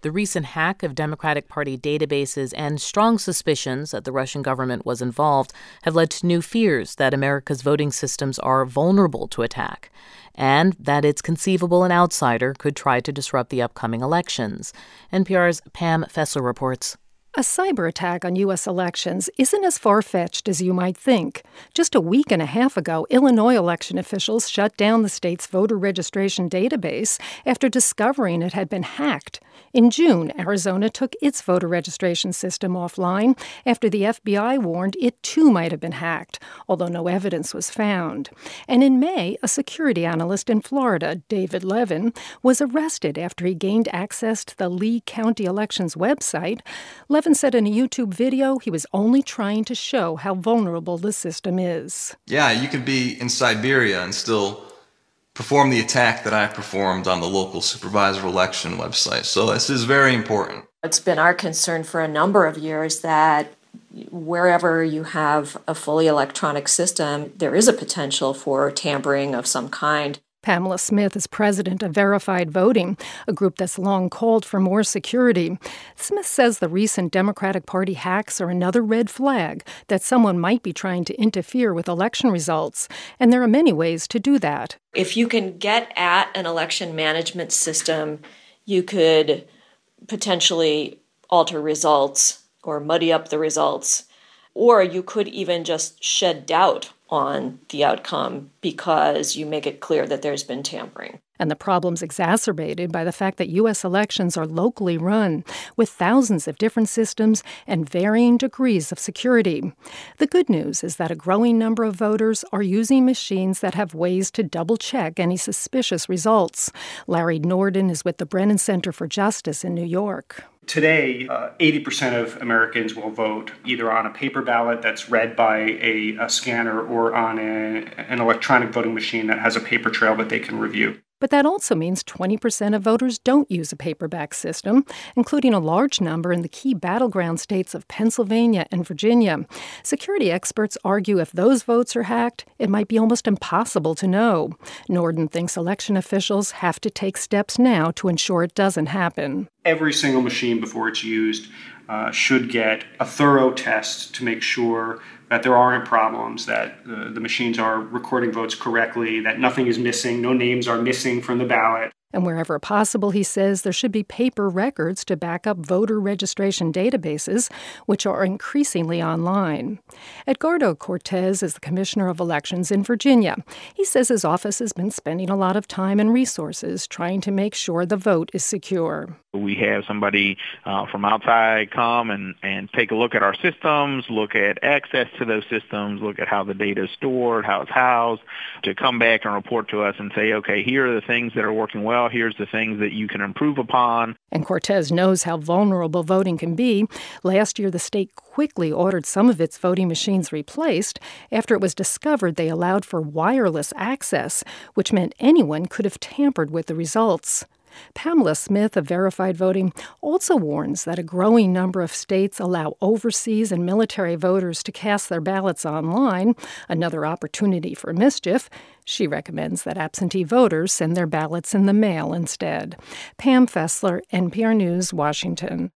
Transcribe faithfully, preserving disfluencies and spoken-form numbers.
The recent hack of Democratic Party databases and strong suspicions that the Russian government was involved have led to new fears that America's voting systems are vulnerable to attack, and that it's conceivable an outsider could try to disrupt the upcoming elections. N P R's Pam Fessler reports. A cyber attack on U S elections isn't as far-fetched as you might think. Just a week and a half ago, Illinois election officials shut down the state's voter registration database after discovering it had been hacked. In June, Arizona took its voter registration system offline after the F B I warned it too might have been hacked, although no evidence was found. And in May, a security analyst in Florida, David Levin, was arrested after he gained access to the Lee County Elections website. Levin said in a YouTube video he was only trying to show how vulnerable the system is. Yeah, you could be in Siberia and still perform the attack that I performed on the local supervisor election website. So this is very important. It's been our concern for a number of years that wherever you have a fully electronic system, there is a potential for tampering of some kind. Pamela Smith is president of Verified Voting, a group that's long called for more security. Smith says the recent Democratic Party hacks are another red flag that someone might be trying to interfere with election results, and there are many ways to do that. If you can get at an election management system, you could potentially alter results or muddy up the results, or you could even just shed doubt on the outcome because you make it clear that there's been tampering. And the problem's exacerbated by the fact that U S elections are locally run, with thousands of different systems and varying degrees of security. The good news is that a growing number of voters are using machines that have ways to double-check any suspicious results. Larry Norden is with the Brennan Center for Justice in New York. Today, uh, eighty percent of Americans will vote either on a paper ballot that's read by a, a scanner or on a, an electronic voting machine that has a paper trail that they can review. But that also means twenty percent of voters don't use a paperback system, including a large number in the key battleground states of Pennsylvania and Virginia. Security experts argue if those votes are hacked, it might be almost impossible to know. Norden thinks election officials have to take steps now to ensure it doesn't happen. Every single machine before it's used uh, should get a thorough test to make sure that there aren't problems, that uh, the machines are recording votes correctly, that nothing is missing, no names are missing from the ballot. And wherever possible, he says, there should be paper records to back up voter registration databases, which are increasingly online. Edgardo Cortez is the Commissioner of Elections in Virginia. He says his office has been spending a lot of time and resources trying to make sure the vote is secure. We have somebody uh, from outside come and, and take a look at our systems, look at access to those systems, look at how the data is stored, how it's housed, to come back and report to us and say, okay, here are the things that are working well, here's the things that you can improve upon. And Cortez knows how vulnerable voting can be. Last year, the state quickly ordered some of its voting machines replaced after it was discovered they allowed for wireless access, which meant anyone could have tampered with the results. Pamela Smith of Verified Voting also warns that a growing number of states allow overseas and military voters to cast their ballots online, another opportunity for mischief. She recommends that absentee voters send their ballots in the mail instead. Pam Fessler, N P R News, Washington.